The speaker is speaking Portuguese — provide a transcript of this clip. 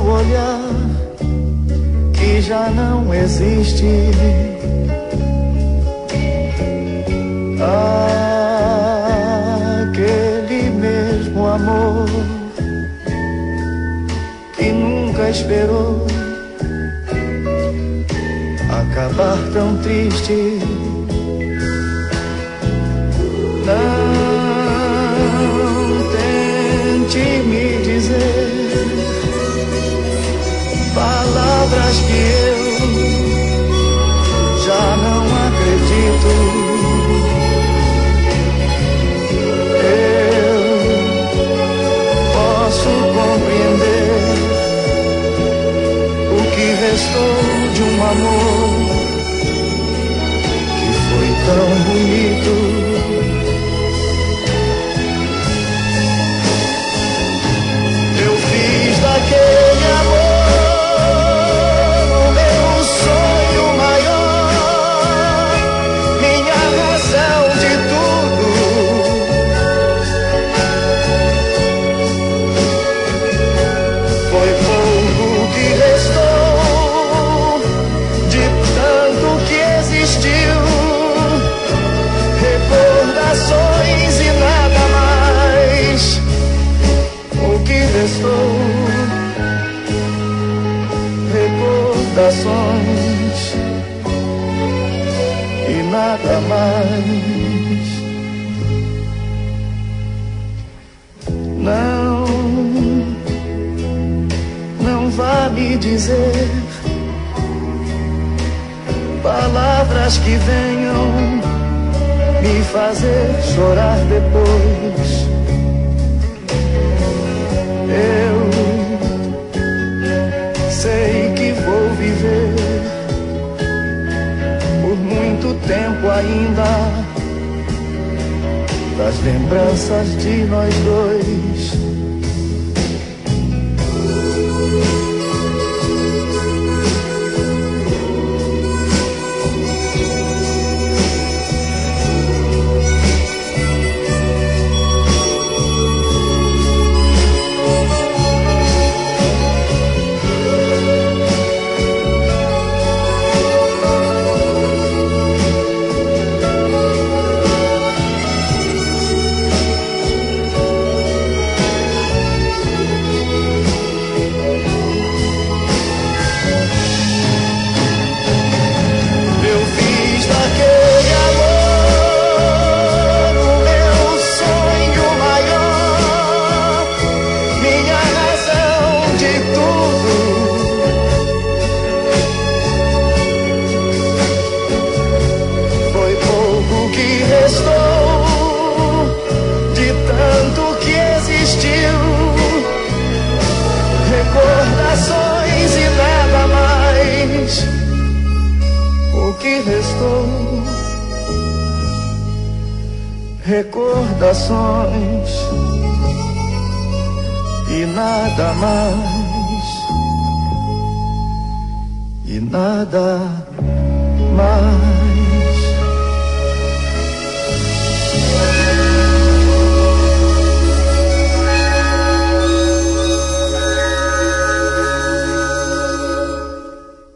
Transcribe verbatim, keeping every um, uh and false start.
olhar que já não existe. Aquele mesmo amor que nunca esperou acabar tão triste. Não tente me dizer palavras que eu já não acredito. Eu posso compreender o que restou de um amor que foi tão bonito. Eu fiz daquele amor o meu sonho maior, minha razão de tudo. Foi pouco que restou de tanto que existiu, recordações e nada mais. O que restou, recordações e nada mais. Não, não vá me dizer palavras que venham me fazer chorar depois. Eu sei que vou viver por muito tempo ainda das lembranças de nós dois. Recordações e nada mais. O que restou, recordações e nada mais. E nada mais.